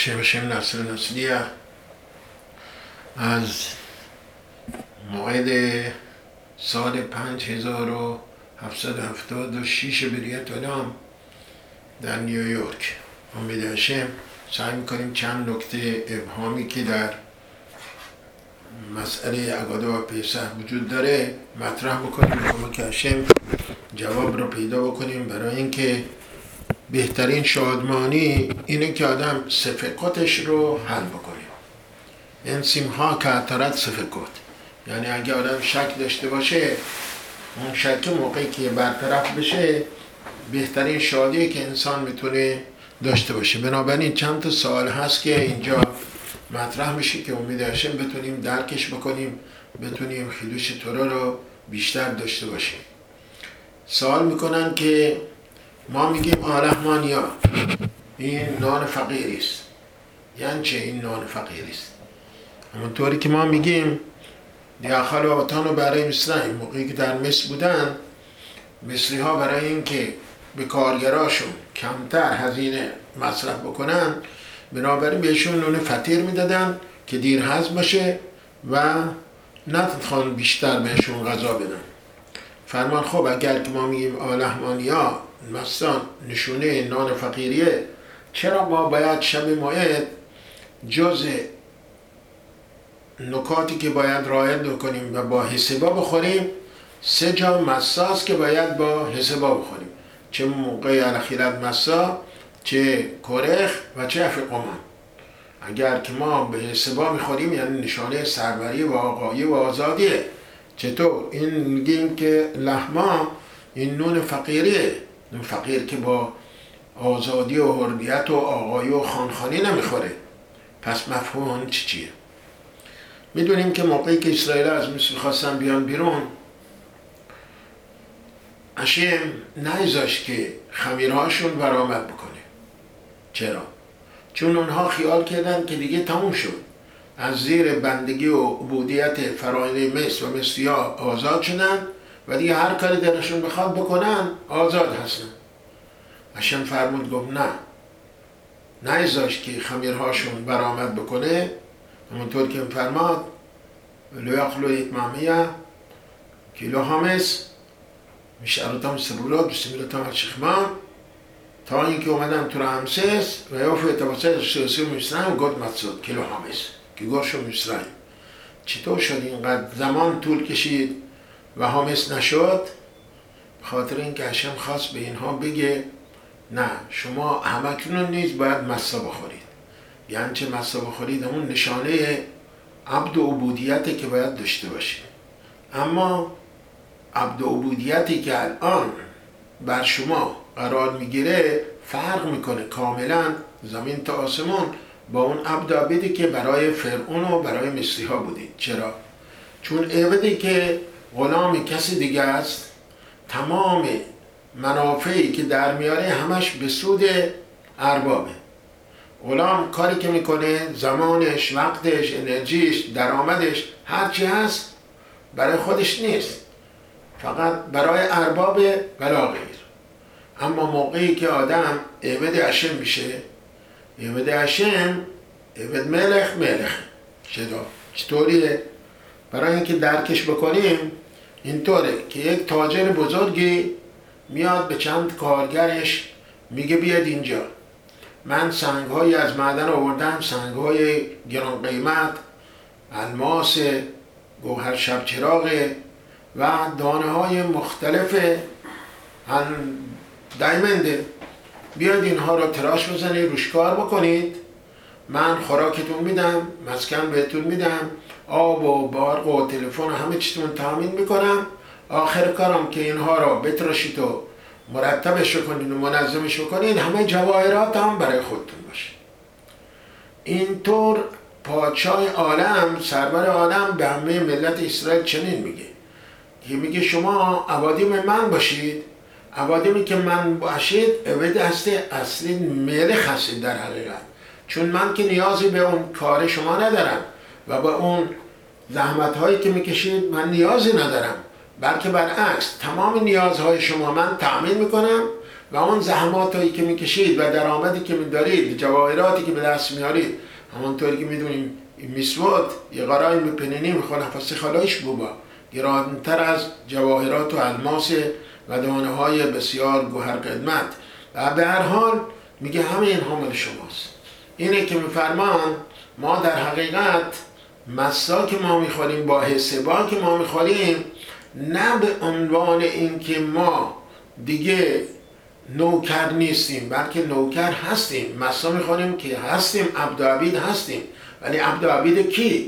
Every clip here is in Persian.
شم نصر نسلیه از موعد سال 5776 بریت علام در نیویورک. امید هاشم سعی میکنیم چند نکته ابهامی که در مسئله عقاده و پیسه وجود داره مطرح بکنیم، کمک هاشم جواب رو پیدا بکنیم، برای اینکه بهترین شادمانی اینه که آدم صفقاتش رو حل بکنه. این سیمها که اعترت صفقات، یعنی اگه آدم شک داشته باشه، اون شک موقعی که برطرف بشه بهترین شادیه که انسان میتونه داشته باشه. بنابراین چند تا سوال هست که اینجا مطرح میشه که امید هاشم بتونیم درکش بکنیم، بتونیم خیلوش تورا رو بیشتر داشته باشیم. سوال میکنن که ما میگیم آلهمانیا این نان فقیری است. یعنی چه این نان فقیری است؟ همونطوری که ما میگیم دیاخال و وطن رو برای مصرعیم، موقعی که در مصر بودن مصری ها برای اینکه به کارگراشون کمتر هزینه مصرف بکنن، بنابراین بهشون نون فطیر میدادن که دیر هضم باشه و نتوان بیشتر بهشون غذا بدن. فرمان خب اگر که ما میگیم آلهمانیا مثلا نشونه نان فقیریه، چرا ما باید شب موعد جز نکاتی که باید رعایت بکنیم و با حسابا بخوریم 3 جا مساس که باید با حسابا بخوریم، چه موقع الاخیرت مسا، چه کرخ و چه افقمان. اگر که ما به حسابا میخوریم یعنی نشانه سروری و آقایی و آزادیه. چطور؟ این میگیم که لحما این نون فقیریه، نون فقیر که با آزادی و حریت و آقایی و خانخانی نمیخوره. پس مفهوم چیه؟ میدونیم که موقعی که اسرائیل از مصر خواستن بیان بیرون، هاشم نذاشت که خمیرهاشون برآمد بکنه. چرا؟ چون اونها خیال کردن که دیگه تموم شد، از زیر بندگی و عبودیت فراعنه مصر و مصری‌ها آزاد شدن و دیگه هر کاری دلشون بخواد بکنن آزاد هستن. هاشم فرمود گفت نه، نذاشت که خمیرهاشون برآمد بکنه. همونطور که فرماد لیاخلو یتمامیه کیلو همس میشارتام سبولات بسیمولاتام شخمان تا اینکه اومدن تو رمسس و یافو اتباصت سیاسی مصرعیم و گفت متصد کیلو همس که گوشو مصرعیم. چطور شد اینقدر زمان طول کشید و همس نشد؟ خاطر اینکه هاشم خواست به اینها بگه نه، شما همکنون نیز باید مسا بخورید. یعنی چه مسا بخورید؟ همون نشانه عبد و عبودیتی که باید داشته باشید. اما عبد و عبودیتی که الان بر شما قرار میگیره فرق میکنه کاملا زمین تا آسمان با اون عبد و عبیدی که برای فرعون و برای مصری ها بودید. چرا؟ چون عبدی که غلام کسی دیگه است، تمام منافعی که در میاره همش به سود اربابه. غلام کاری که میکنه زمانش، وقتش، انرژیش، درآمدش، هرچی هست برای خودش نیست، فقط برای اربابه ولا غیر. اما موقعی که آدم عبد هاشم میشه، عبد هاشم، عبد ملخ. چطوریه؟ برای اینکه درکش بکنیم اینطوره که یک تاجر بزرگی میاد به چند کارگرش میگه بیاد اینجا، من سنگ‌هایی از معدن آوردم، سنگ‌های گران قیمت، الماس، گوهر شب چراغ و دانه‌های مختلف دایمنده، بیاید اینها رو تراش بزنید، روش کار بکنید، من خوراکتون میدم، مسکن بهتون میدم، آب و برق و تلفن و همه چیتون تامین میکنم. آخر کارم که اینها رو بتراشید و مرتبش کنید و منظمش کنید، همه جواهرات هم برای خودتون باشه. اینطور پادشاه عالم، سرور عالم به همه ملت اسرائیل چنین میگه که میگه شما عبادیم من باشید. عبادیمی که من باشید عبد هسته، اصلی ملک هستید در حقیقت، چون من که نیازی به اون کار شما ندارم و به اون زحمت هایی که میکشید من نیازی ندارم، بلکه برعکس تمام نیازهای شما من تأمین میکنم و اون زحماتی که میکشید و درآمدی که میدارید، جواهراتی که به دست میارید، همونطوری که میدونیم میسواد یه قرای میپنینی میخواد نفسی خالایش بوبا گرانتر از جواهرات و الماس و دانه های بسیار گوهر قدمت. و به هر حال میگه همه اینها مال شماست. اینه که میفرمان ما در حقیقت مسا که ما میخوریم با حسابا که ما میخوریم، نه به عنوان اینکه ما دیگه نوکر نیستیم، بلکه نوکر هستیم. مسا میخوریم که هستیم، عبد و عبید هستیم. ولی عبد و عبید کی؟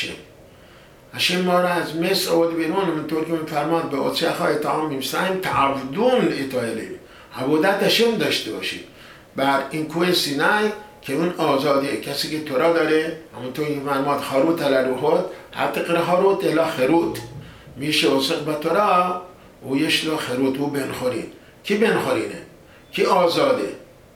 هشم ما را از مصر آورد بیرون، همونطور که میفرماد به اطشخای طعام میمسریم تعودون ایتایلیم، عبودت هشم داشته باشیم بر این کوه سینای که اون آزاده. کسی که تورا داره، همونطور که میفرماد خاروت لروحات حتی قره هاروت الا خروت میشه وسق به تورا و یشلا خروت و بنخورین. کی بنخورینه؟ کی آزاده؟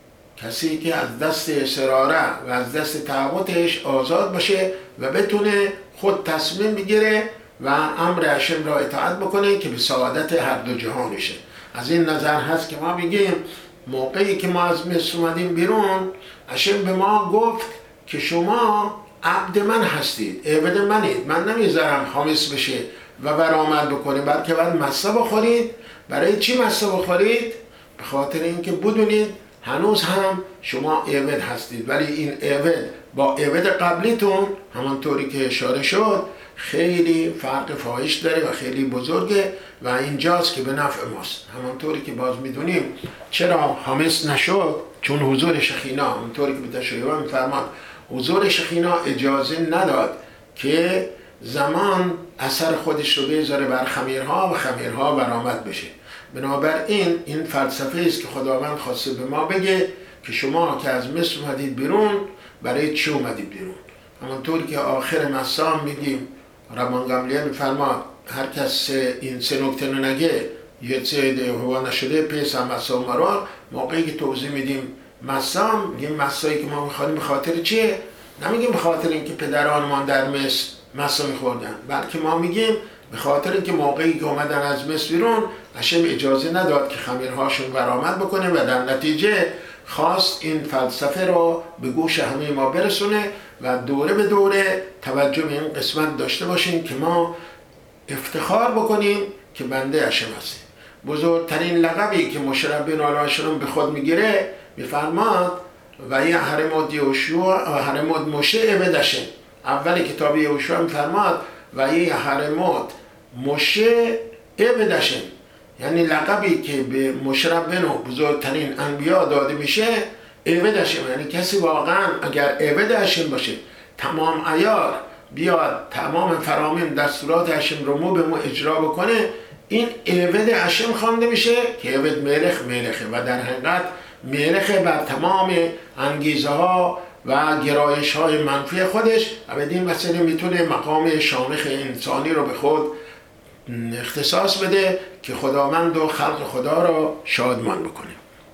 کسی که از دست سراره و از دست تعبتش آزاد باشه و بتونه خود تصمیم بگیره و امر هشم را اطاعت بکنه که به سعادت هر دو جهانشه. از این نظر هست که ما میگیم موقعی که ما از مصر اومدیم بیرون، هشم به ما گفت که شما عبد من هستید، عبد منید. من نمیذارم خامس بشه و برآمد بکنید، بلکه باید مسا بخورید. برای چی مسا بخورید؟ به خاطر اینکه بدونید هنوز هم شما عبد هستید، ولی این عبد با عبد قبلیتون همانطوری که اشاره شد خیلی فرق فاحش داره و خیلی بزرگه و اینجاست که به نفع ماست. همانطوری که باز میدونیم چرا خامس نشد، چون حضور شخینا، همانطوری که به تشیع میفرمان حضور شخینا اجازه نداد که زمان اثر خودش رو بذاره بر خمیرها و خمیرها برآمد بشه. بنابراین این فلسفه است که خداوند خواسته به ما بگه که شما که از مصر اومدید بیرون، برای چی اومدید بیرون؟ همونطوری که آخر مسام میگیم رمان گملیه میفرماد هر کس این سه نکته رو نگه یه سه هوا نشده پیس هم مسام مرار. موقعی که توضیح میدیم مسام، میگیم مسایی که ما میخوانیم به خاطر چیه؟ نمیگیم به خاطر اینکه پدرانمان در مصر مسا میخوردن، بلکه ما میگیم به خاطر اینکه موقعی که اومدن از مصر بیرون هشم اجازه نداد که خمیرهاشون برآمد بکنه و در نتیجه خواست این فلسفه رو به گوش همه ما برسونه و دوره به دوره توجه به این قسمت داشته باشیم که ما افتخار بکنیم که بنده هشم هستیم. بزرگترین لقبی که مشرف بن علیه به خود میگیره میفرماد و یه حرمود یهوشع و حرمود مشه عبد هشم. اول کتاب یهوشع میفرماد و یه حرمود مشه عبد هشم، یعنی لقبی که به مشرف بن بزرگترین انبیا داده میشه عبد هشم. یعنی کسی واقعا اگر عبد هشم باشه، تمام عیار بیاد تمام فرامین دستورات هشم رو مو به مو اجرا بکنه، این عبد هشم خوانده میشه که عبد ملخه و در حقیقت ملخه بر تمام انگیزه ها و گرایش های منفی خودش و بدین وسیله میتونه مقام شامخ انسانی رو به خود اختصاص بده که خداوند و خلق خدا رو شادمان بکنه.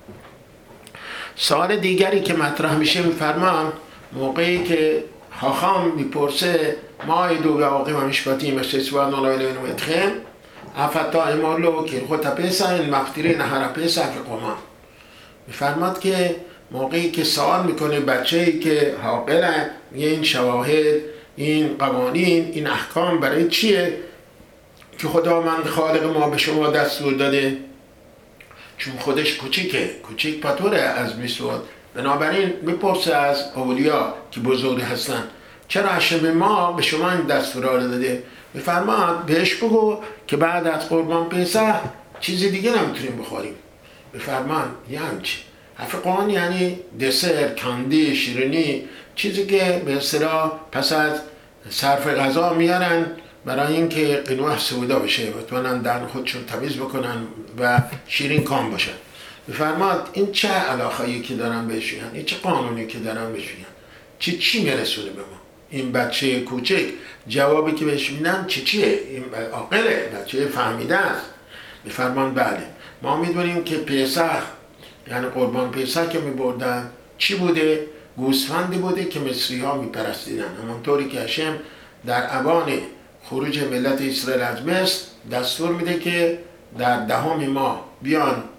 سوال دیگری که مطرح میشه میفرمان موقعی که حاخام میپرسه ما ایدو به آقی و میشباتیم و سیسوان نولایلین و ادخیم افتا امالو که خود پیسا این مفتیره نهر پیسا فقومان. میفرماد که موقعی که سوال میکنه بچه‌ای که حاقره، این شواهد، این قوانین، این احکام برای چیه که خداوند خالق ما به شما دستور داده؟ چون خودش کوچیک پاتوره از میسواد. بنابراین میپرسه از اولیا که بزرگ هستن چرا هشم ما به شما این دستورا رو داده؟ میفرماد بهش بگو که بعد از قربان پیسح چیزی دیگه نمیتونیم بخوریم. میفرمان یعنی چی؟ افقان یعنی دسر، کاندی، شیرینی، چیزی که به اصطلاح پس از صرف غذا میارن برای اینکه قنوه سودا بشه و بتونن دهن خودشون تمیز بکنن و شیرین کام باشن. میفرماد این چه علاقه‌ای که دارن بهش میگن؟ این چه قانونی که دارن بهش میگن؟ چی میرسونه به ما؟ این بچه کوچک جوابی که بهش میدن چیه؟ این عاقله، بچه فهمیده است. میفرمان بله ما میدونیم که پیسح یعنی قربان پیسح که میبردن چی بوده؟ گوسفندی بوده که مصری ها میپرستیدن. همانطوری که هشم در اوان خروج ملت اسرائیل از مصر دستور میده که در 10 ماه بیان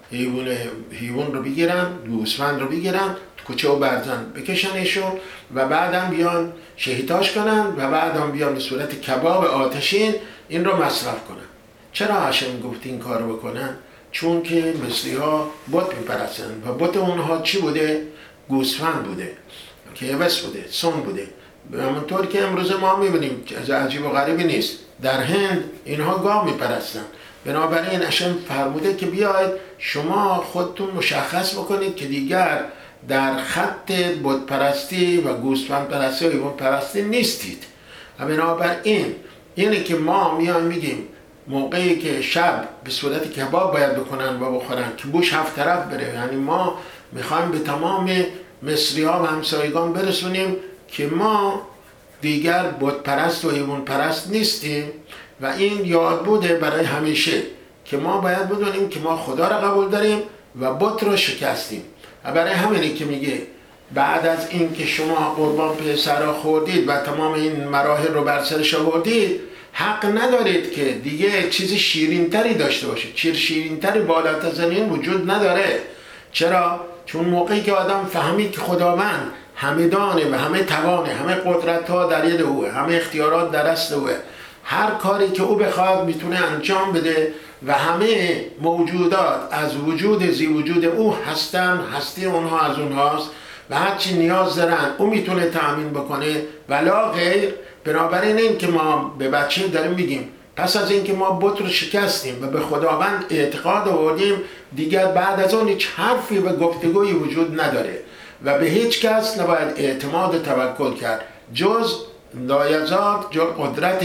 حیوان رو بگیرن، گوسفند رو بگیرن، تو کوچه و برزن بکشنشون و بعدم بیان شهیداش کنن و بعدم بیان به صورت کباب آتشین این رو مصرف کنن. چرا هاشم گفت این کار رو بکنن؟ چون که مصری ها بت میپرستن و بت اونها چی بوده؟ گوسفند بوده، کیوس بوده، سون بوده. همونطور که امروز ما میبینیم از عجیب و غریبی نیست، در هند اینها گاو میپرستن. بنابراین هاشم فرموده که بیاید شما خودتون مشخص بکنید که دیگر در خط بت پرستی و گوسفند پرستی و حیوان پرستی نیستید. و بنابراین اینه که ما میایم میگیم موقعی که شب به صورت کباب باید بکنن و بخورن که بوش 7 طرف بره، یعنی ما میخوایم به تمام مصری ها و همسایگان برسونیم که ما دیگر بت پرست و حیوان پرست نیستیم و این یاد بوده برای همیشه که ما باید بدونیم که ما خدا را قبول داریم و بت رو شکستیم. و برای همینه که میگه بعد از این که شما قربان پسر را خوردید و تمام این مراحل رو بر سرش آوردید، حق ندارید که دیگه چیز شیرینتری داشته باشید. چیز شیرینتری بالاتر از این وجود نداره. چرا؟ چون موقعی که آدم فهمید که خداوند همه دانه و همه توانه، همه قدرت ها در ید اوه، همه اختیارات در دست اوه، هر کاری که او بخواد میتونه انجام بده و همه موجودات از وجود زی وجود او هستن، هستی اونها از اونهاست و هرچی نیاز دارن او میتونه تأمین بکنه ولا غیر. بنابراین این که ما به بچه داریم میگیم پس از اینکه ما بت رو شکستیم و به خداوند اعتقاد آوردیم، دیگر بعد از اون هیچ حرفی و گفتگویی وجود نداره و به هیچ کس نباید اعتماد و توکل کرد جز لایزاد، جز قدرت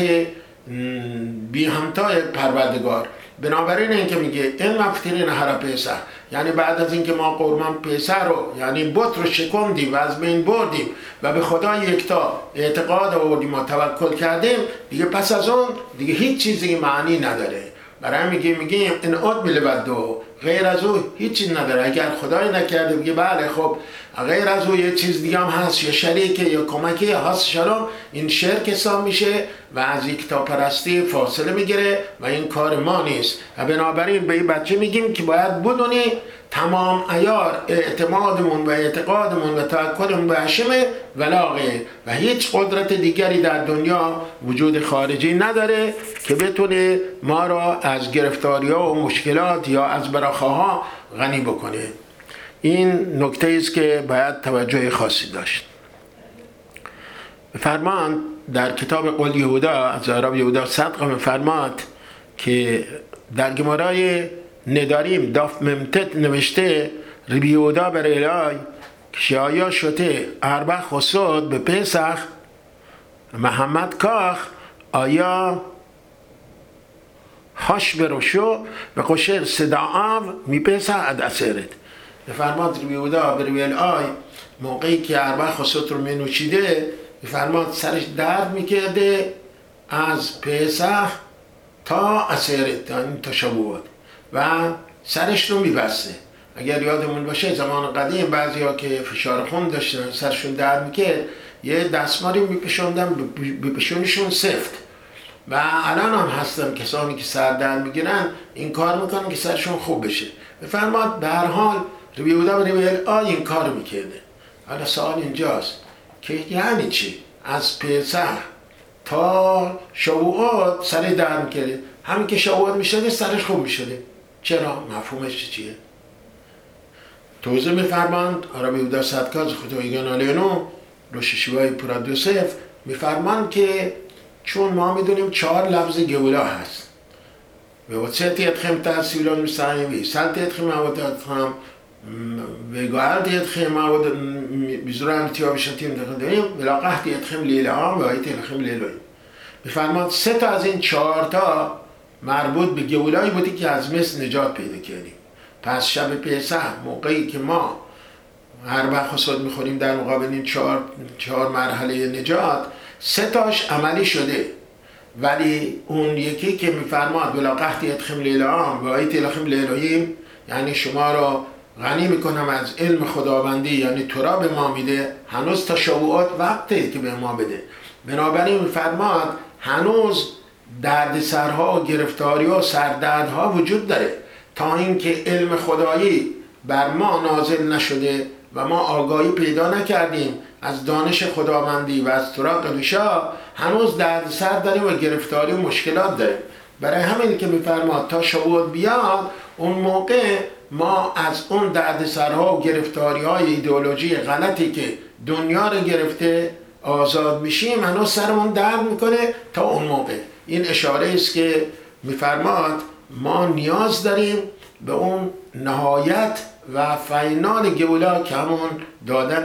بی همتای پروردگار. بنابراین این که میگه این مفترین هر پیسر، یعنی بعد از اینکه ما قربان پیسر رو یعنی بت رو شکندیم و از بین بردیم و به خدا یکتا اعتقاد آوردیم و توکل کردیم، دیگه پس از اون دیگه هیچ چیزی معنی نداره. برای میگیم این عد ملبدو، غیر از او هیچی نداره. اگر خدای نکرده بگه بله خب غیر از او یه چیز دیگه هم هست، یا شریکه یا کمکی هست، شلام، این شرک حساب میشه و از یکتاپرستی فاصله میگیره و این کار ما نیست. و بنابراین به این بچه میگیم که باید بدونی تمام عیار اعتمادمون و اعتقادمون و توکلمون به هشمه ولا غیر و هیچ قدرت دیگری در دنیا وجود خارجی نداره که بتونه ما را از گرفتاری ها و مشکلات یا از براخاها غنی بکنه. این نکته است که باید توجه خاصی داشت. فرمان در کتاب قول یهودا از عرب یهودا صدق می‌فرماد که در گمارای نداریم داف ممتد نوشته ربی یهودا بر الهی شایا شده اربع خسود به پسخ محمد کاخ آیا خاش بروشو به قشر صداعاو می پسخ اد اثرت. فرماد ربی یهودا بر الهی موقعی که اربع خسود رو می نوشیده فرماد سرش درد میکرده از پسخ تا اثرت، تا شبوات و سرش رو میبسته. اگر یادمون باشه زمان قدیم بعضی ها که فشار خون داشتن سرشون درد میکرد یه دستمالی میپشوندن به پیشونشون سفت و الان هم هستن کسانی که سر درد میگیرن این کار میکنن که سرشون خوب بشه. فرماد به هر حال ربی یهودا این کار میکرده. حالا سوال اینجاست که یعنی چی؟ از پسح تا شووعات سر درد میکرده، همین که شووعات میشده سرش خوب میشده. چرا؟ مفهومش چیه؟ توضیح میفرماند ربی یهودا صدقه از خدایگان آلینو روششوهای پرادوسف میفرماند که چون ما میدونیم 4 لفظ گولا هست و وچتی اتخم تحصیلان میسایمی سلتی اتخم عوادتخم وگوهر دیتخم عواد بیزوران تیابشتیم داریم بلا قهد دیتخم لیله ها و آیت اتخم لیلوی. میفرماد 3 تا از این 4 تا مربوط به گولایی بودی که از مصر نجات پیدا کردیم. پس شب پسح موقعی که ما هر وقت خسود میخوریم در مقابل این 4 مرحله نجات 3 تاش عملی شده، ولی اون یکی که میفرماد بلا قهد دیتخم لیله ها و آیت اتخم لیلوی یعنی شما را غنی میکنم از علم خداوندی، یعنی تورا به ما میده، هنوز تا شبوعات وقته که به ما بده. بنابراین فرماد هنوز دردسرها و گرفتاری ها و سردردها وجود داره. تا اینکه علم خدایی بر ما نازل نشده و ما آگاهی پیدا نکردیم از دانش خداوندی و از طرق ریشا، هنوز دردسر داریم و گرفتاری و مشکلات داریم. برای همین که میفرماد تا شهود بیاد، اون موقع ما از اون دردسرها و گرفتاری‌های ایدئولوژی غلطی که دنیا رو گرفته آزاد میشیم. هنوز سرمون درد میکنه تا اون موقع. این اشاره است که میفرماد ما نیاز داریم به اون نهایت و فینال گولا که همون دادن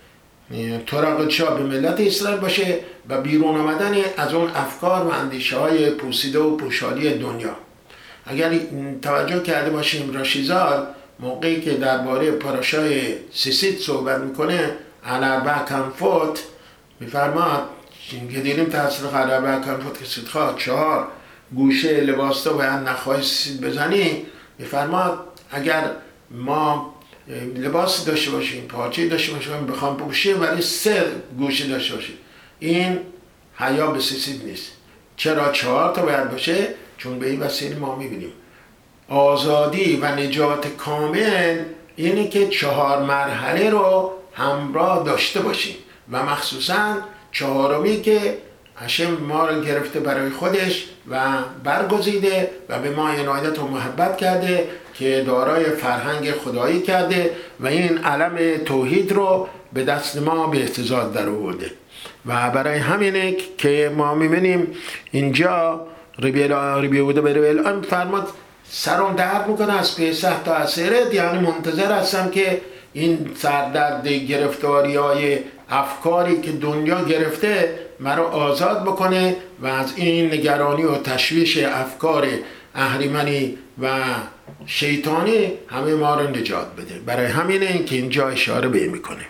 طرق شاه به ملت اسرائیل باشه و بیرون آمدن از اون افکار و اندیشه های پوسیده و پوشالی دنیا. اگر توجه کرده باشیم راشیزاد موقعی که درباره پاراشای سیسیت صحبت میکنه، علابه کنفوت میفرماد که دیدیم تحصیل علابه کنفوت که سیدخواه 4 گوشه لباس تو باید نخواهی سیسیت بزنی، میفرماد اگر ما لباس داشته باشیم، پارچه داشته باشیم، بخوام پوشیم ولی 3 گوشه داشته باشیم، این حیا به سیسیت نیست. چرا 4 تا باید باشه؟ چون به این وسیله ما میبینیم آزادی و نجات کامل اینه که 4 مرحله رو همراه داشته باشیم و مخصوصا 4می که هشم ما رو گرفته برای خودش و برگزیده و به ما عنایت و محبت کرده که دارای فرهنگ خدایی کرده و این علم توحید رو به دست ما به اهتزاز در آورده. و برای همینه که ما میبینیم اینجا ربی بوده به الان فرماد سرم درد میکنه از پیسح تا عصیرت، یعنی منتظر هستم که این سردرد گرفتاری های افکاری که دنیا گرفته مرا آزاد بکنه و از این نگرانی و تشویش افکار اهریمنی و شیطانی همه ما رو نجات بده. برای همینه این که اینجا اشاره به میکنه.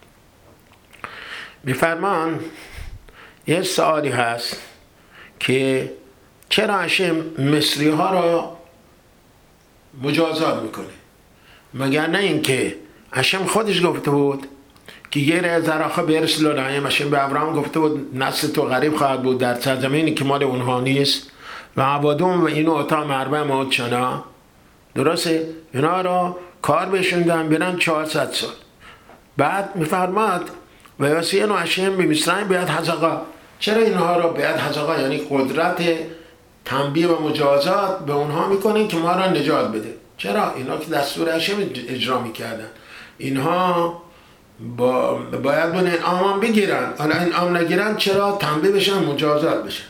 میفرمان یه سوالی هست که چرا هشم مصری ها را مجازات میکنه؟ مگر نه اینکه هشم خودش گفته بود که یه زراخه برس لونایم، هشم به ابراهیم گفته بود نسل تو غریب خواهد بود در سرزمینی که مال اونها نیست و عبادون و اینو اتا مربع موت شنا. درسته؟ اینا را کار بشوندن برن 400 سال. بعد میفرماد و یاسین و هشم به مصرعیم بیاد حزقا. چرا اینها را بیاد حزقا؟ یعنی قدرت تنبیه و مجازات به اونها میکنه که ما را نجات بده. چرا؟ اینا که دستور هشم اجرا میکردن، اینها باید بون انعام بگیرن. حالا انعام نگیرن چرا؟ تنبیه بشن، مجازات بشن.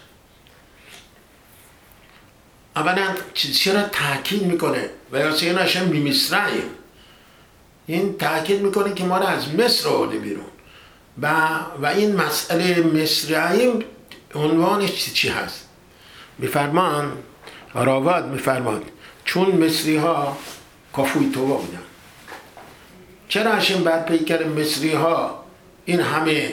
اولا چرا تاکید میکنه و یاسین هشم بی مصرعیم؟ این تاکید میکنه که ما را از مصر آورده بیرون و این مسئله مصرعیم عنوانش چی هست؟ میفرمان راواد میفرمان چون مصری ها کافوی توبا بودن. چرا هشم بعد پیکر مصری ها این همه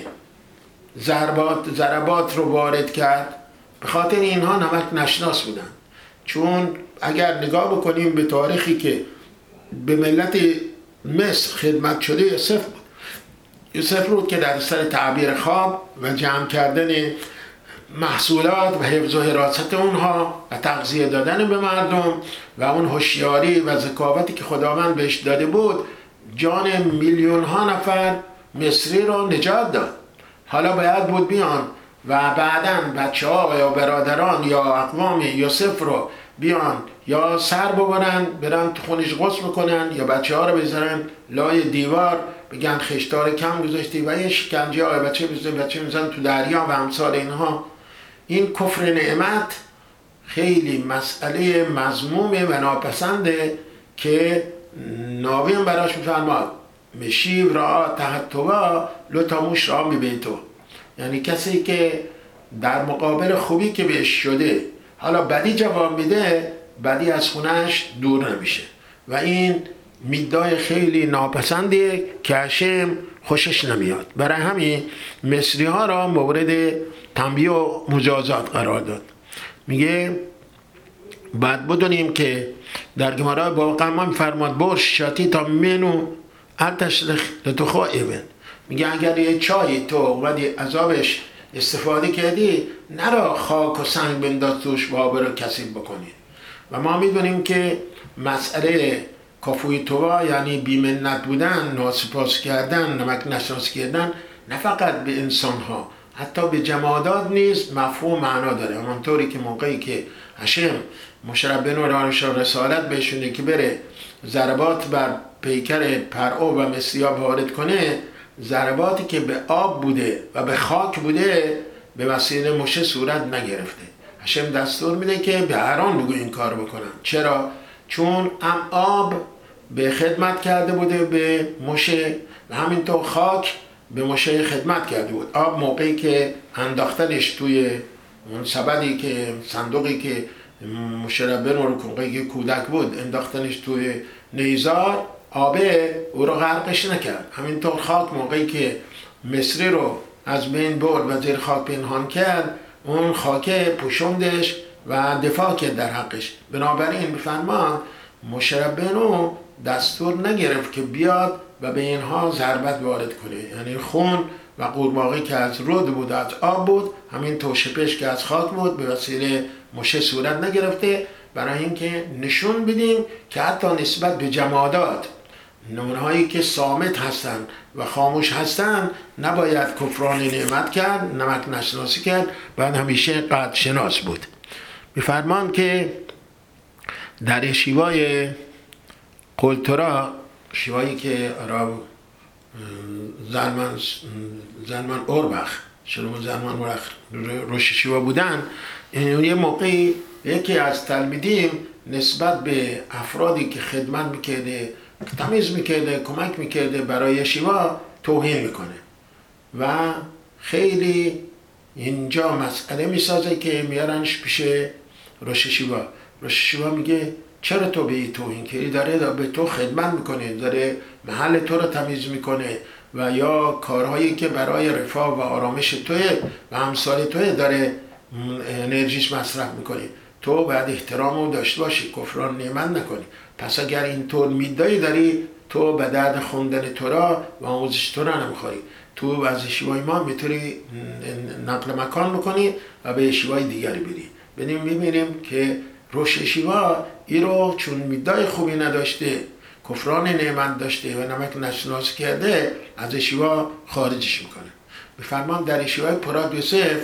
ضربات رو وارد کرد؟ به خاطر اینها نمک نشناس بودن. چون اگر نگاه بکنیم به تاریخی که به ملت مصر خدمت شده یوسف بود که در سر تعبیر خواب و جمع کردن محصولات و حفظ و حراست اونها و تغذیه دادن به مردم و اون هوشیاری و ذکاوتی که خداوند بهش داده بود جان میلیون ها نفر مصری رو نجات داد. حالا باید بود بیان و بعداً بچه ها یا برادران یا اقوام یوسف رو بیان یا سر ببرن برن تو خونش غسل بکنن یا بچه ها رو بذارن لای دیوار بگن خشتار کم گذاشتی و یه شکنجه های بچه میزن تو دریا و امثال اینها. این کفر نعمت خیلی مسئله مذمومه و ناپسنده که نبی هم براش میفرماد مشیب را تحت توبا لطاموش را میبیتو، یعنی کسی که در مقابل خوبی که بهش شده حالا بدی جواب میده بدی از خونش دور نمیشه و این میدای خیلی ناپسندیه که هشم خوشش نمیاد. برای همین مصری ها را مورد تنبیه و مجازات قرار داد. میگه بعد بدونیم که در گمارای واقعا ما میفرماد برش شاتی تا منو ارتش لتخوا ایون. میگه اگر یه چای تو اومدی عذابش استفاده کردی نرا خاک و سنگ بنداز توش و آب رو کثیف بکنی. و ما میدونیم که مسئله کافوی توبا یعنی بیمنت بودن، ناسپاس کردن، نمک نشناسی کردن، نه فقط به انسان ها، حتی به جمادات نیز مفهوم معنا داره. همانطوری که موقعی که هشم مشرف بن رسالت بهشونه که بره ضربات بر پیکر پرعو و مسیاب وارد کنه، ضرباتی که به آب بوده و به خاک بوده به وسیله مشه صورت نگرفته. هشم دستور میده که به هران بگو این کار بکنن. چرا؟ چون آب به خدمت کرده بوده به مشه و همینطور خاک به مشه خدمت کرده بود. آب موقعی که انداختنش توی اون سبدی که صندوقی که مشربه موقعی که کودک بود انداختنش توی نیزار، آبه او رو غرقش نکرد. همینطور خاک موقعی که مصری رو از بین برد و زیر خاک پنهان کرد، اون خاک پوشوندش و دفاع کرد در حقش. بنابراین بفرمان مشربه رو دستور نگرفت که بیاد و به اینها ضربت وارد کنه، یعنی خون و قورباغه که از رود بود، از آب بود، همین توشپش که از خاک بود، به وسیله مشه صورت نگرفته، برای اینکه نشون بدیم که حتی نسبت به جمادات، نمونه‌هایی که صامت هستند و خاموش هستند، نباید کفران نعمت کرد، نمک نشناسی کرد، باید همیشه قدر شناس بود. می‌فرمان که در شیوای قلترا، شیوایی که زلمان اوربخ شلوم زلمان اوربخ روش شیوا بودن، یه موقعی یکی از تلمیدیم نسبت به افرادی که خدمت میکرده، تمیز میکرده، کمک میکرده برای شیوا توهین میکنه و خیلی اینجا مسئله میسازه که میارنش پیش روش شیوا. روش شیوا میگه چرا تو به این توهین کردی؟ داره به تو خدمت میکنه، داره محل تو رو تمیز میکنه و یا کارهایی که برای رفاه و آرامش توی و همسال توی داره انرژیش مصرف میکنی. تو باید احترام رو داشته باشی، کفران نعمت نکنی. پس اگر اینطور میدایی داری، تو به درد خوندن تورا و آموزش تورا نمیخوری. تو از شیوای ما میتونی نقل مکان بکنی و به شیوای دیگری بری. ببینیم که روش شیوا ای رو چون میدای خوبی نداشته، کفران نعمت داشته و نمک نشناسی کرده، از شیوا خارجش میکنه. بفرمان در شیوای پراد یوسف،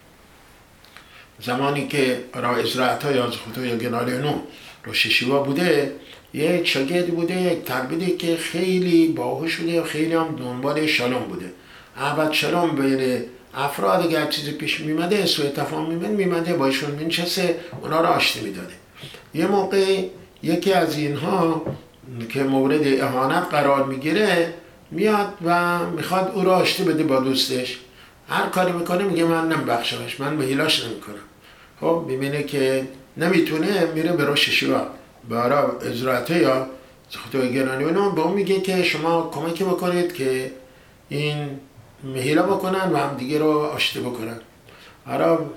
زمانی که را ازرعتا یا زخوتو یا گنالینو روش شیوا بوده، یک شاگرد بوده، یک تربیدی که خیلی باهوش بوده و خیلی هم دنبال شلم بوده. اول شلم بین افراد اگر چیزی پیش میمده، سوء تفاهم میمده، باشون مینشسته، اونا را آشتی میداده. یه موقع یکی از اینها که مورد اهانت قرار میگیره میاد و میخواد او را آشتی بده با دوستش. هر کاری میکنه میگه من نمیبخشمش، من مهیلاش نمیکنم. خب میبینه که نمیتونه، میره به روش شیوا برای ازرعته یا زخوتوی گرانی اونو به اون میگه که شما کمکی بکنید که این مهیلا بکنن و هم دیگه رو آشتی بکنن. عرب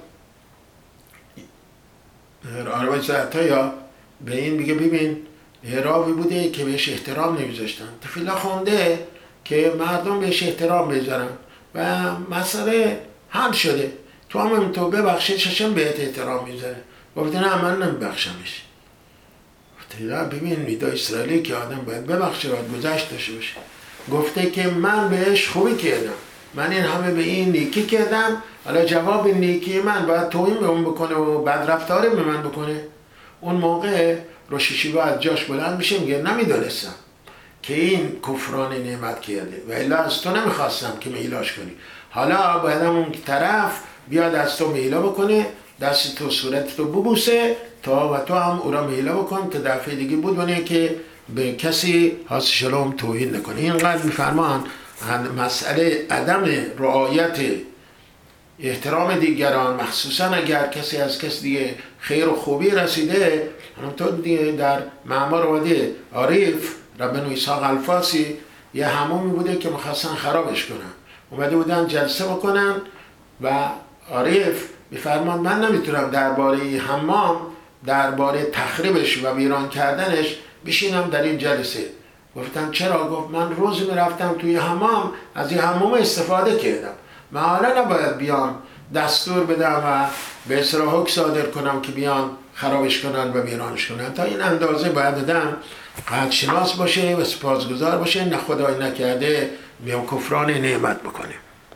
ازرعته یا به این میگه ببین راوی بوده که بهش احترام نمیذاشتن، تفیلا خونده که مردم بهش احترام بذارن و مسئله حل شده، تو هم تو ببخشید ششم بهت احترام میذاره. گفته نه من نمیبخشمش. گفته ببین میدا اسرائیلی که آدم باید ببخشه، باید گذشت داشته باشه. گفته که من بهش خوبی کردم، من این همه به این نیکی کردم، حالا جواب نیکی من باید توهین به اون بکنه و بدرفتاری به من بکنه. اون موقع روش شیوا از جاش بلند میشه میگه نمیدونستم که این کفران نعمت کرده و الا از تو نمیخواستم که میلاش کنی. حالا باید اون طرف بیاد از تو میلا بکنه، دست تو صورت تو ببوسه تا و تو هم او را میلا بکن تا دفعه دیگه بود بونه که به کسی حاس شلوم توهین نکنه. اینقدر میفرمان مسئله عدم رعایت احترام دیگران، مخصوصا اگر کسی از کسی دیگه خیر و خوبی رسیده، همونطور دیگه در معمار وادی عریف ربن اسحاق الفاسی یه حمومی بوده که می‌خواستن خرابش کنن، اومده بودن جلسه بکنن و عریف می‌فرمان من نمیتونم درباره حمام، درباره تخریبش و ویران کردنش بشینم در این جلسه. گفتن چرا؟ گفت من روز میرفتم توی حمام از این حمام استفاده کردم، من حالا نباید بیان دستور بدم و به اصرا حکم صادر کنم که بیان خرابش کنن و ویرانش کنن. تا این اندازه باید آدم قدرشناس باشه و سپاسگزار باشه، نه خدای نکرده بیام کفران نعمت بکنه.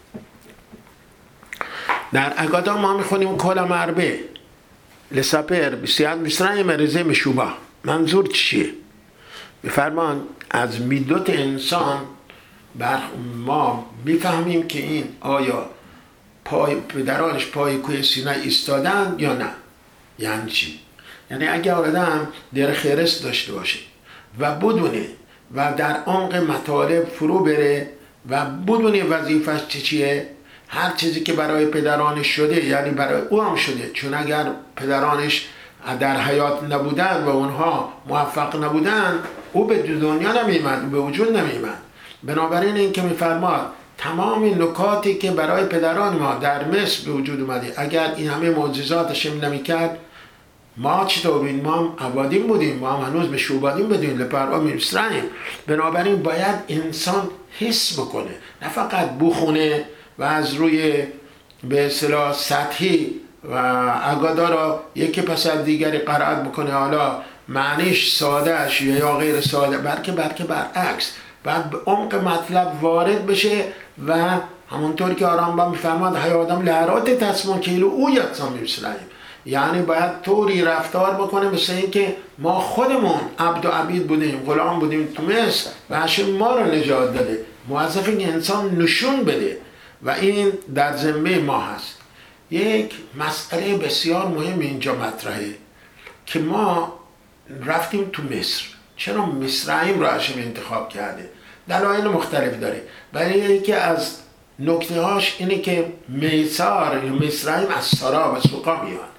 در اگادا ما میخونیم کل مربه لسپر بسیار مصرعیم رزه مشوبه. منظور چیه؟ میفرمان از میدوت انسان ما میفهمیم که این آیا پدرانش پای کوه سینای ایستادن یا نه. یعنی چی؟ یعنی اگر آدم در خرس داشته باشه و بدونه و در عمق مطالب فرو بره و بدونه وظیفش چیه، هر چیزی که برای پدرانش شده یعنی برای او هم شده، چون اگر پدرانش در حیات نبودن و اونها موفق نبودن او به دنیا نمیمد، به وجود نمیمد. بنابراین این که میفرماد تمام نکاتی که برای پدران ما در مصر به وجود اومده، اگر این همه معجزاتش نمیکرد ما چطور بودیم؟ ما هم عبادیم بودیم، ما هم هنوز به شوبادیم بدیم لپروا میرسریم. بنابراین باید انسان حس بکنه، نه فقط بخونه و از روی به اصطلاح سطحی و اگادا را یکی پس از دیگری قرائت بکنه، حالا معنیش سادهش یا غیر ساده، بلکه برعکس بعد به عمق مطلب وارد بشه و همونطور که آرامبا میفرماد های آدم لحرات تصمیم کیلو او یادسان میرسلیم. یعنی باید طوری رفتار بکنه مثل این که ما خودمون عبد و عبید بودیم، غلام بودیم تو مصر و هشم ما رو نجات داده. موظفه که انسان نشون بده و این در ذمه ما هست. یک مسئله بسیار مهم اینجا مطرحه که ما رفتیم تو مصر. چرا مصرعیم رو هشم انتخاب کرده؟ دلایل مختلف داره، ولی یکی از نکته هاش اینه که میسار یا مصرعیم از سارا و سوقا میاد،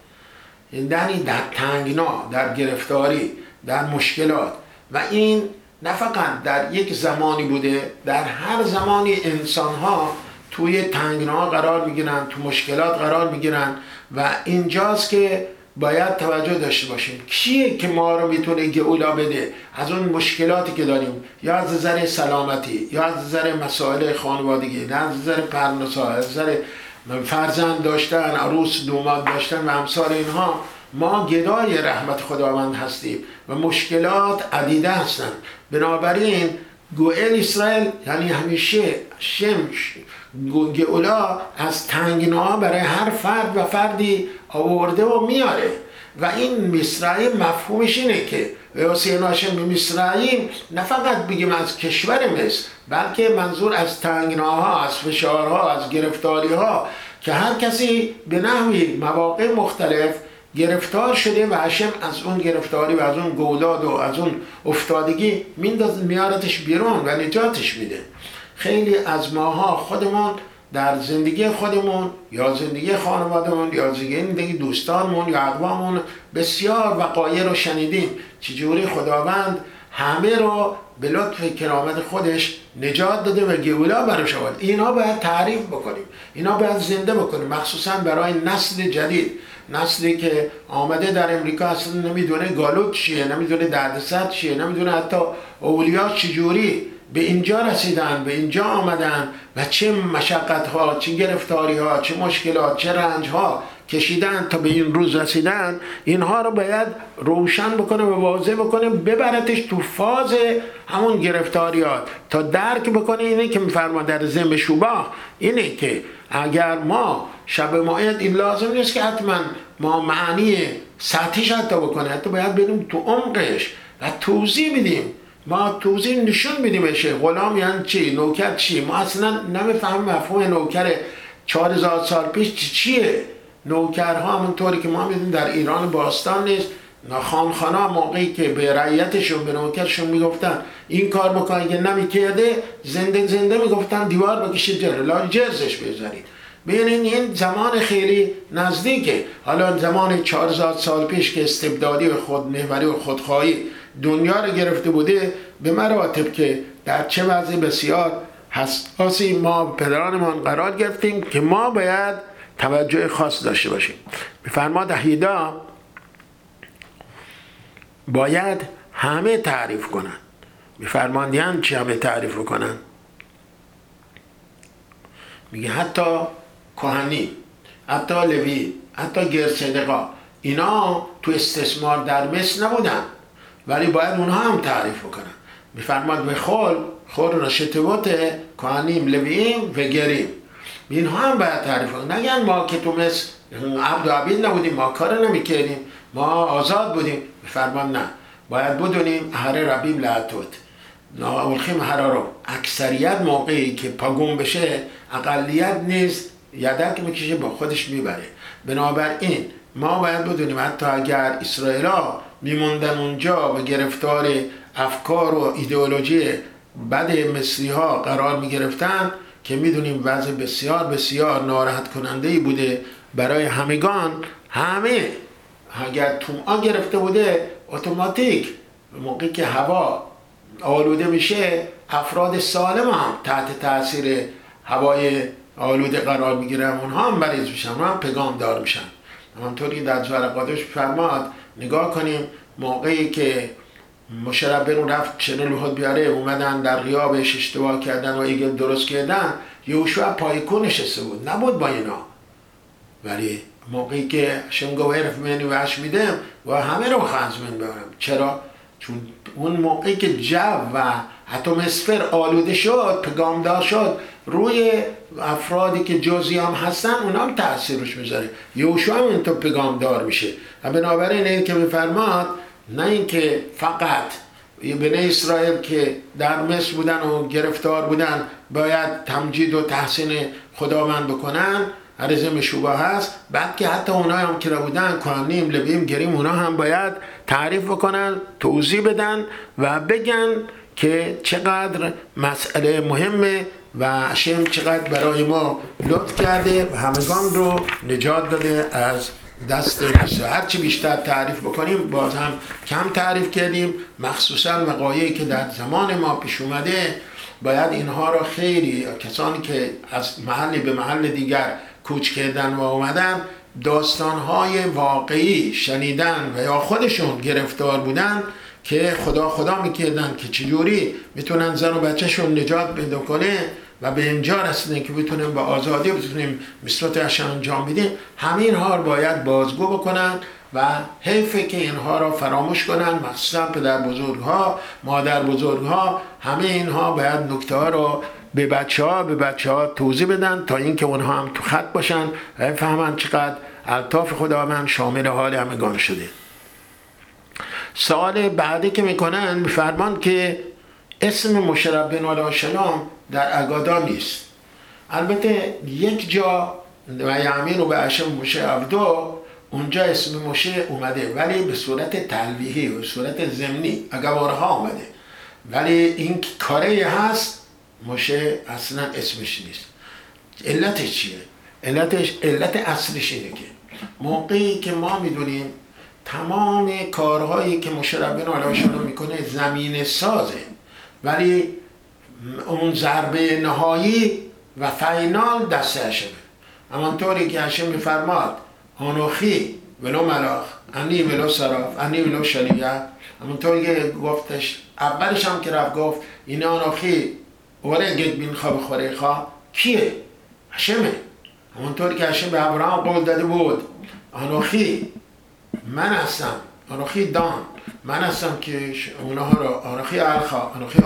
یعنی در تنگنا، در گرفتاری، در مشکلات. و این نه فقط در یک زمانی بوده، در هر زمانی انسان ها توی تنگنا قرار میگیرن، تو مشکلات قرار میگیرن و اینجاست که باید توجه داشته باشیم کیه که ما رو میتونه گئولا بده از اون مشکلاتی که داریم، یا از نظر سلامتی، یا از نظر مسائل خانوادگی، یا از نظر پرنسا، از نظر فرزند داشتن، عروس دوماد داشتن و امثال اینها. ما گدای رحمت خداوند هستیم و مشکلات عدیده هستند. بنابراین گوئل اسرائیل یعنی همیشه شمش گئولا از تنگنا برای هر فرد و فردی آورده و میاره. و این مصرعیم مفهومش اینه که واسه هاشم به مصرعیم نه فقط بگیم از کشور مصر، بلکه منظور از تنگناها، از فشارها، از گرفتاریها که هر کسی به نحوی مواقع مختلف گرفتار شده و هشم از اون گرفتاری و از اون گوداد و از اون افتادگی میارتش بیرون و نجاتش میده. خیلی از ماها خودمون در زندگی خودمون یا زندگی خانوادمون یا زندگی دوستانمون یا اقواممون بسیار وقایع رو شنیدیم، چجوری خداوند همه رو به لطف کرامت خودش نجات داده و گئولا براش آورد. اینا باید تعریف بکنیم، اینا باید زنده بکنیم، مخصوصا برای نسل جدید، نسلی که آمده در امریکا اصلا نمیدونه گالوت چیه، نمیدونه دردسر چیه، نمیدونه حتی اولیا چجوری به اینجا رسیدن، به اینجا آمدن و چه مشقت ها، چه گرفتاری ها، چه مشکلات، چه رنج ها کشیدن تا به این روز رسیدن. اینها رو باید روشن بکنه و واضح بکنه، ببرتش تو فاز همون گرفتاریات تا درک بکنه. اینه که میفرما در ذم شوباه اینه که اگر ما شب موعد، این لازم نیست که حتما ما معنی سطحیش حتی بکنه، حتی باید بریم تو عمقش و توضیح بدیم. ما توضیح نشون بدیم بشه غلام یعنی چی، نوکر چی. ما اصلا نمیفهمیم مفهوم نوکر 4000 سال پیش چیه. نوکرها همونطوری که ما میدونیم در ایران باستان نیست، خانخانا موقعی که به رعیتشون به نوکرشون میگفتن این کار بکن، اگه نمیکرده زنده میگفتن دیوار بکشید جلو، جرزش بذارید. ببینید این زمان خیلی نزدیکه. حالا زمان 4000 سال پیش که استبدادی و خودمحوری و خودخواهی دنیا رو گرفته بوده به مراتب که در چه وضع بسیار حساسی ما پدرانمان قرار گرفتیم که ما باید توجه خاص داشته باشیم. می‌فرماد هیدا باید همه تعریف کنن. می‌فرماد یعنی چی همه تعریف کنن؟ میگه حتی کهنی، حتی لوی، حتی گرصدقا، اینا تو استثمار در مصر نبودن، ولی باید اونها هم تعریف کنن. میفرماد به خول رشتبوت کهانیم لوییم و گریم، اینها هم باید تعریف کنن. نگن ما که تو مصر عبد و عبید نبودیم، ما کار نمیکردیم، ما آزاد بودیم. میفرماد نه، باید بدونیم هر ربیم لعتوت ناولخیم هرارو. اکثریت موقعی که پاگون بشه اقلیت نیست یدک میکشه با خودش میبره. بنابراین ما باید بدونیم حتی اگر اسرائیلا میموندن اونجا و گرفتار افکار و ایدئولوژی بد مصری ها قرار میگرفتن که میدونیم وضع بسیار بسیار ناراحت کننده ای بوده برای همگان. همه اگر طمع گرفته بوده اتوماتیک موقعی که هوا آلوده میشه افراد سالم هم تحت تاثیر هوای آلوده قرار میگیرن، اونها هم مریض میشن، اونها هم پیغام دار میشن. همونطوری در ورقاتش فرماد نگاه کنیم موقعی که مشرف بن رفت 40 لحد بیاره اومدن در غیابش اشتباه کردن و ایگل درست کردن، یهوشع پایکون نشسته بود، نبود با اینا. ولی موقعی که هشم گفت حرف منی وحش میدم و همه رو خنز من ببرم. چرا؟ چون اون موقعی که جو و اتمسفر آلوده شد، پیغامدار شد، روی افرادی که جزئی هم هستن اونا هم تأثیر روش میذاره، یهوشع هم این تو پیغامدار میشه. و بنابراین این که میفرماد نه اینکه فقط بنی اسرائیل که در مصر بودن و گرفتار بودن باید تمجید و تحسین خداوند بکنن، عرض مشوبه هست، بعد که حتی اونا هم که بودن کهانیم لوییم گریم اونا هم باید تعریف بکنن، توضیح بدن و بگن که چقدر مسئله مهمه و هشم چقدر برای ما لطف کرده و همگان رو نجات داده از دست مصر. هرچی بیشتر تعریف بکنیم باز هم کم تعریف کردیم، مخصوصا وقایعی که در زمان ما پیش اومده باید اینها را خیلی کسانی که از محلی به محل دیگر کوچ کردن و اومدن داستانهای واقعی شنیدن و یا خودشون گرفتار بودن که خدا میکردن که چجوری میتونن زن و بچهشون نجات پیدا کنه و به اینجا رسیدن که بتونیم با آزادی بتونیم مثبت هشم انجام بدیم. همین ها رو باید بازگو بکنن و حیفه که اینها را فراموش کنن، مخصوصا پدر بزرگها، مادر بزرگها، همه اینها باید نکته ها رو به بچه ها توضیح بدن تا اینکه اونها هم تو خط باشن و فهمن چقدر الطاف خداوند شامل حال همگان شده. سوال بعدی که میکنن میفرمان که اسم مشرف بن علیه السلام در اگادا نیست. البته یک جا و یعمین و به هشم مشه عبدو اونجا اسم مشه اومده ولی به صورت تلویحی و صورت ضمنی اگوارها اومده، ولی این کاره هست مشه اصلا اسمش نیست. علتش چیه؟ علت اصلش اینه که موقعی که ما میدونیم تمام کارهایی که مشرف بن علیه السلام میکنه زمین سازه، ولی اون ضربه نهایی و فینال دست هشمه. همانطوری که هشم میفرماد آنوخی ولو ملاخ انی ولو سراف انی ولو شلیعه، همانطوری که گفتش اولش هم که رفت گفت این آنوخی وره گد بین خواب خوره خواه کیه؟ هشمه. همانطوری که هشم به ابراهام قول داده بود آنوخی من هستم، آنوخی دان من هستم که اونها رو آنوخی الخا آنوخی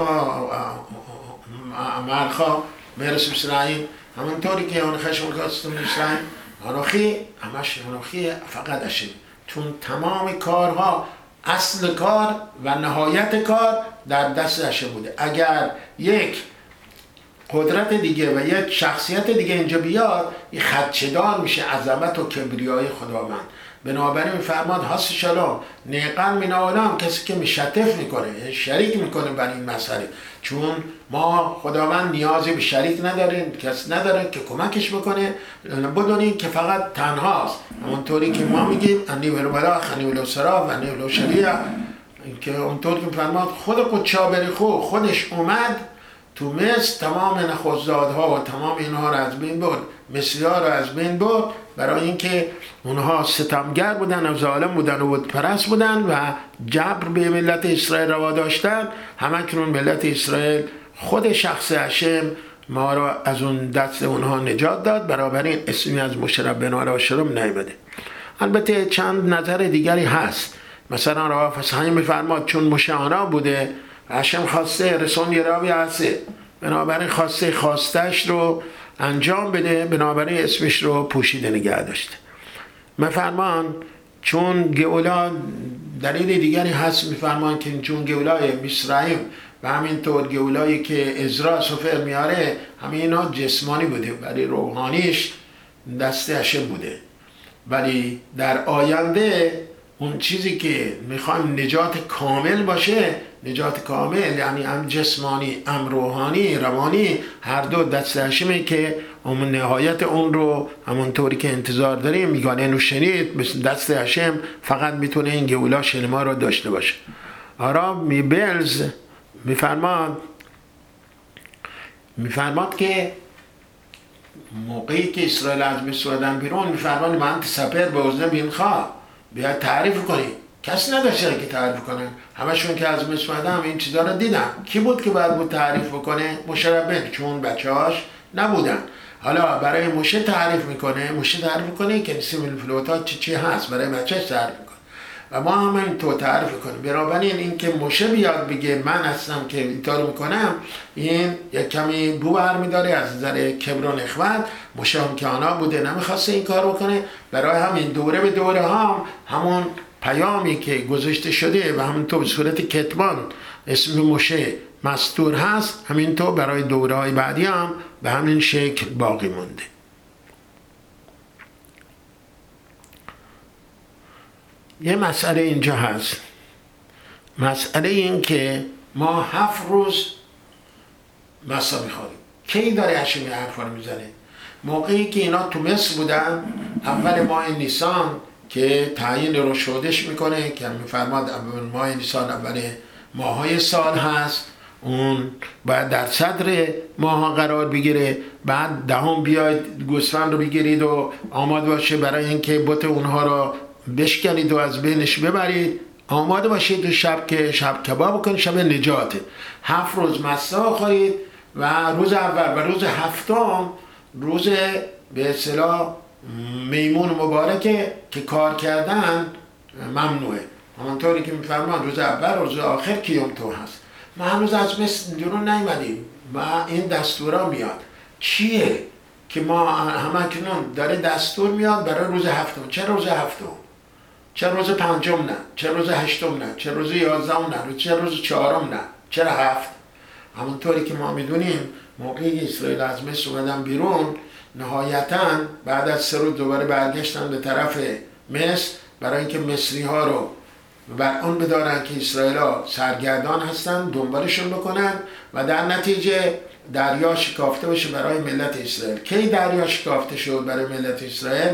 مرخا برسیم اسرائیل، همانطوری که آنوخی شما کستم اسرائیل آنوخی همش آنوخی فقط هشم. چون تمام کارها اصل کار و نهایت کار در دست هشم بوده. اگر یک قدرت دیگه و یک شخصیت دیگه اینجا بیاد این خدشه‌دار میشه عظمت و کبریای خداوند. بنابراین میفرماد حس شلام نیقن من آلام، کسی که مشتف میکنه شریک میکنه بر این مسئله، چون ما خداوند نیازی به شریک نداریم، کس نداره که کمکش بکنه، بدونین که فقط تنهاست. همونطوری که ما میگیم انی ولو ملاخ انی ولو سراف انی ولو شلیعه، که اونطوری که میفرماد خود قدشا بریخو خودش اومد تو مصر تمام نخوزدادها و تمام اینها رو از بین برد، مصری‌ها رو از بین برد، برای اینکه اونها ستمگر بودن و ظالم بودن و بتپرست بودن و جبر به ملت اسرائیل روا داشتن. همکنون ملت اسرائیل خود شخص هشم ما رو از اون دست اونها نجات داد، بنابراین اسمی از مشرف بن علیه السلام نیامده. البته چند نظر دیگری هست. مثلا راه فسحانی میفرماد چون مشانا بوده هشم خواسته رسون یراوی هسته، بنابراین خواستش رو انجام بده، بنابراین اسمش رو پوشیده نگه داشته. میفرمان چون گولا دلیل دیگری هست، میفرمان که چون گولای مصرعیم و همینطور گولایی که ازرا سفر میاره همین اینا جسمانی بوده ولی روحانیش دست هشم بوده. ولی در آینده اون چیزی که میخوایم نجات کامل باشه، نجات کامل یعنی هم جسمانی هم روحانی روانی هر دو دست هشمه که اون نهایت اون رو همونطوری که انتظار داریم میگانه نو شنید مثل دست هشم فقط میتونه این گولا شلما رو داشته باشه. آراب میبلز میفرماد که موقعی که اسرائیل از مصر اومدن بیرون میفرمان من سپر به حضن بینخواه بیاید تعریف کنی. کسی نداشته که تعریف کنن، همشون که از مصر اومدن این چیزا رو دیدن. کی بود که باید بود تعریف بکنه؟ موشه ربین، چون بچه‌هاش نبودن. حالا برای موشه تعریف میکنه که نسیم الفلوتات چی هست، برای بچه‌اش تعریف میکنه و ما هم این تو تعریف کنیم. بنابراین این که موشه بیاد بگه من هستم که اینطور میکنم، این یک کمی بو برمیداره از نظر کبر و نخوت. موشه هم که آنا بوده نمیخواسته این کار بکنه، برای همین دوره به دوره هم همون پیامی که گذاشته شده و همینطور به صورت کتمان اسم موشه مستور هست، همینطور برای دوره های بعدی هم به همین شکل باقی مونده. یه مسئله اینجا هست، مسئله این که ما 7 روز مسا میخوریم. کی داره هشم این حرفا رو میزنه؟ موقعی که اینا تو مصر بودن اول ماه نیسان که تعیین رو شودش میکنه که میفرماد اول ماه نیسان اول ماهای سال هست، اون باید در صدر ماه قرار بگیره. بعد دهم بیاید گوسفند رو بگیرید و آماده باشه برای اینکه بت اونها رو بشکنید و از بینش ببرید، آماده باشید و شب کباب کنید، شب نجاته. 7 روز مسا خورید و روز اول و روز هفتم روز به اصطلاح میمون مبارکه که کار کردن ممنوعه. همونطوری که میفرمان روز اول و روز آخر که یوم تو هست. ما هنوز از مصر بیرون نیومدیم و این دستورا میاد. چیه که ما همکنون داره دستور میاد برای روز هفتم؟ چه روز هفتم؟ چه روز پنجم نه؟ چه روز هشتم نه؟ چه روز 11 نه؟ چه روز 4 نه؟ چرا 7؟ همونطوری که ما میدونیم موقعی اسرائیل از مصر اومدن بیرون، نهایتاً بعد از 3 روز دوباره برگشتن به طرف مصر برای اینکه مصری ها رو بر آن بدارن که اسرائیل‌ها سرگردان هستن، دنبالشون بکنن و در نتیجه دریا شکافته باشه برای ملت اسرائیل. کی دریا شکافته شد برای ملت اسرائیل؟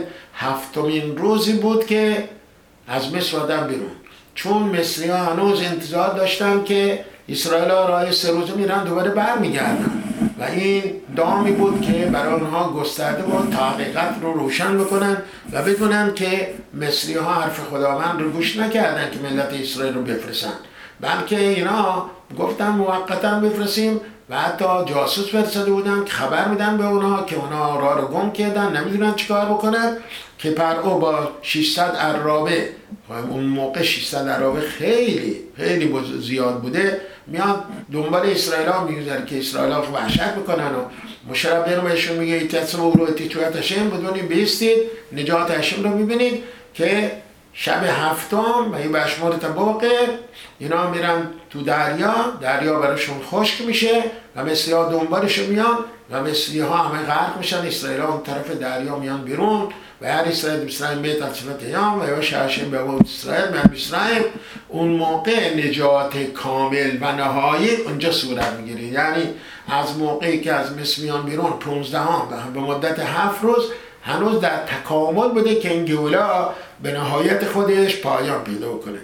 7مین روزی بود که از مصر آمدن بیرون، چون مصری ها هنوز انتظار داشتن که اسرائیل ها راه 3 روزه میرن دوباره برمیگردن و این دامی بود که برای آنها گسترده بود تا حقیقت رو روشن بکنن و بدونن که مصری ها حرف خداوند رو گوش نکردن که ملت اسرائیل رو بفرستن، بلکه اینا گفتن موقتا بفرستیم و حتی جاسوس فرستاده بودن که خبر میدن به اونها که اونها راه رو گم کردن، نمیدونن چیکار بکنن، که پرعو با 600 عرابه، اون موقع 600 عرابه خیلی زیاد بوده، میاد دنبال اسرائیل ها میگذاره که اسرائیل ها وحشت میکنن و مشرف بیرون بهشون میگه ایتسم او رو تیچویت هشم، بدونید بیستید نجات هشم رو میبینید که شب هفتم و این بشمارت باقر اینا میرن تو دریا براشون خشک میشه و مصری ها دنبالشون میان و مصری ها همه غرق میشن، اسرائیل ها اون طرف دریا میان بیرون و هر اسرائیل بسرائیل بیت از صفت یام و یا شهشم به بود اسرائیل من بسرائیل. اون موقع نجات کامل و نهایی اونجا صورت میگیره. یعنی از موقعی که از مصر میان بیرون 15 به مدت 7 روز هنوز در تکامل بوده که این گولا به نهایت خودش پایان پیدا کنه.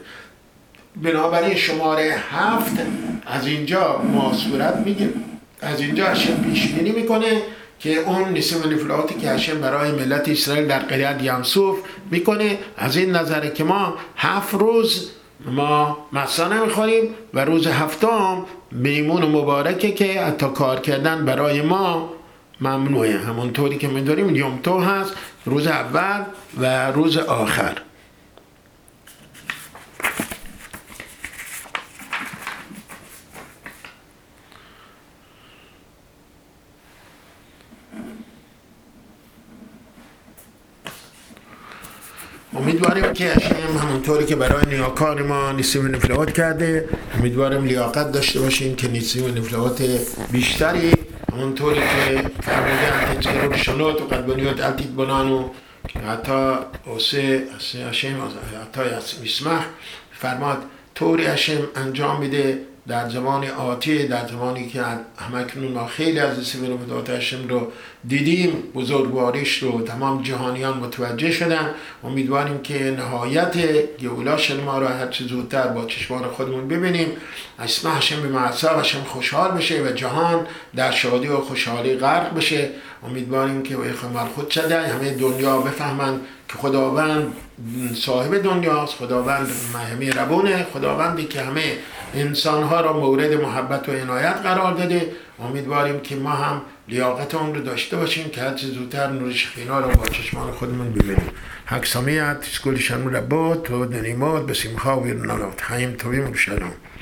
بنابراین شماره 7 از اینجا ما صورت میگیره، از اینجا هشم پیش بینی میکنه که اون نسیم الفلاتی که هشم برای ملت اسرائیل در قریت یمسوف میکنه. از این نظره که ما 7 روز ما مسا نمیخوریم و روز هفتم میمون مبارکه که حتی کار کردن برای ما ممنوعه. همونطوری که می‌داریم یوم تو هست، روز اول و روز آخر. امیدواریم که هشم همونطوری که برای نیاکان ما نسیم نفلات کرده، امیدواریم لیاقت داشته باشیم که نسیم نفلات بیشتری همونطوری که فرمودن تجربه شنوت و قد بنیاد التید بنانو حتی اوسه هشم حتی میسمح فرماد طوری هشم انجام میده در زمان آتی، در زمانی که همکنون ما خیلی از نسیم نفلات هشم رو دیدیم، بزرگواریش رو تمام جهانیان متوجه شدن. امیدواریم که نهایت گولاش ما رو هر چه زودتر با چشمان خودمون ببینیم. اسمع هشم به معصب هشم خوشحال بشه و جهان در شادی و خوشحالی غرق بشه. امیدواریم که به خمر خود شده همه دنیا بفهمند که خداوند صاحب دنیاست، خداوند همه ربونه، خداوندی که همه انسانها را مورد محبت و عنایت قرار داده. امیدواریم که ما هم لیاقت اون رو داشته باشیم که هرچه زودتر نور شخینا رو با چشمان خودمون ببینیم. حق سمیت اسکول شنو ربات و دنیمات بسیمخا و نالات حیم طویم و شلام.